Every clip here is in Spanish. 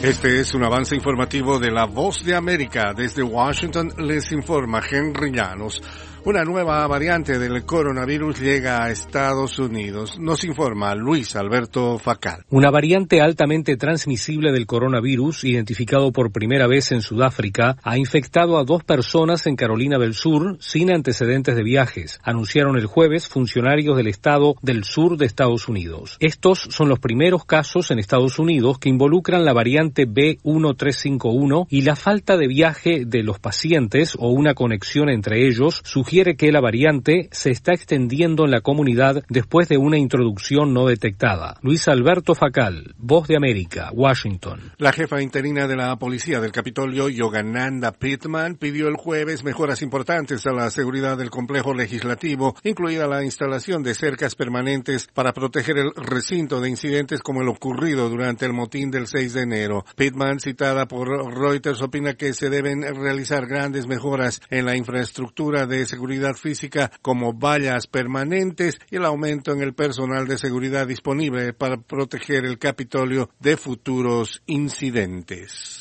Este es un avance informativo de La Voz de América. Desde Washington les informa Henry Llanos. Una nueva variante del coronavirus llega a Estados Unidos. Nos informa Luis Alberto Facal. Una variante altamente transmisible del coronavirus, identificado por primera vez en Sudáfrica, ha infectado a 2 personas en Carolina del Sur sin antecedentes de viajes, anunciaron el jueves funcionarios del estado del sur de Estados Unidos. Estos son los primeros casos en Estados Unidos que involucran la variante B1351 y la falta de viaje de los pacientes o una conexión entre ellos sugiere que la variante se está extendiendo en la comunidad después de una introducción no detectada. Luis Alberto Facal, Voz de América, Washington. La jefa interina de la policía del Capitolio, Yogananda Pittman, pidió el jueves mejoras importantes a la seguridad del complejo legislativo, incluida la instalación de cercas permanentes para proteger el recinto de incidentes como el ocurrido durante el motín del 6 de enero. Pittman, citada por Reuters, opina que se deben realizar grandes mejoras en la infraestructura de seguridad física como vallas permanentes y el aumento en el personal de seguridad disponible para proteger el Capitolio de futuros incidentes.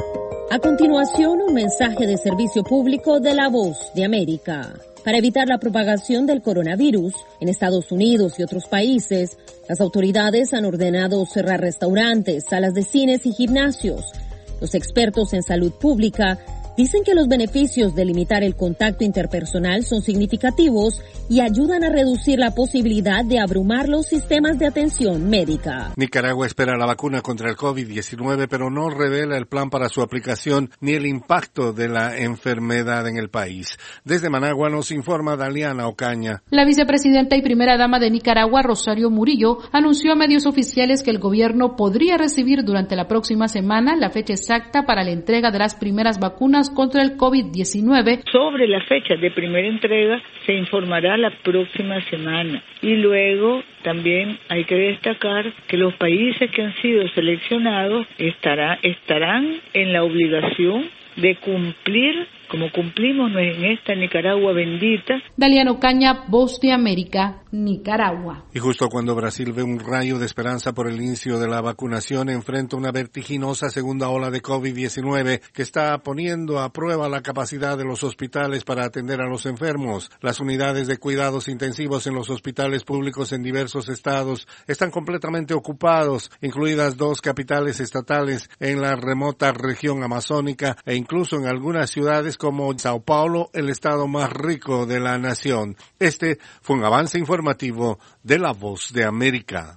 A continuación, un mensaje de servicio público de La Voz de América. Para evitar la propagación del coronavirus en Estados Unidos y otros países, las autoridades han ordenado cerrar restaurantes, salas de cines y gimnasios. Los expertos en salud pública dicen que los beneficios de limitar el contacto interpersonal son significativos y ayudan a reducir la posibilidad de abrumar los sistemas de atención médica. Nicaragua espera la vacuna contra el COVID-19, pero no revela el plan para su aplicación ni el impacto de la enfermedad en el país. Desde Managua nos informa Daliana Ocaña. La vicepresidenta y primera dama de Nicaragua, Rosario Murillo, anunció a medios oficiales que el gobierno podría recibir durante la próxima semana la fecha exacta para la entrega de las primeras vacunas contra el COVID-19. Sobre la fecha de primera entrega se informará la próxima semana. Y luego también hay que destacar que los países que han sido seleccionados estarán en la obligación de cumplir, como cumplimos en esta Nicaragua bendita. Daliano Caña, Voz de América, Nicaragua. Y justo cuando Brasil ve un rayo de esperanza por el inicio de la vacunación, enfrenta una vertiginosa segunda ola de COVID-19 que está poniendo a prueba la capacidad de los hospitales para atender a los enfermos. Las unidades de cuidados intensivos en los hospitales públicos en diversos estados están completamente ocupados, incluidas 2 capitales estatales en la remota región amazónica e incluso en algunas ciudades como Sao Paulo, el estado más rico de la nación. Este fue un avance informativo de La Voz de América.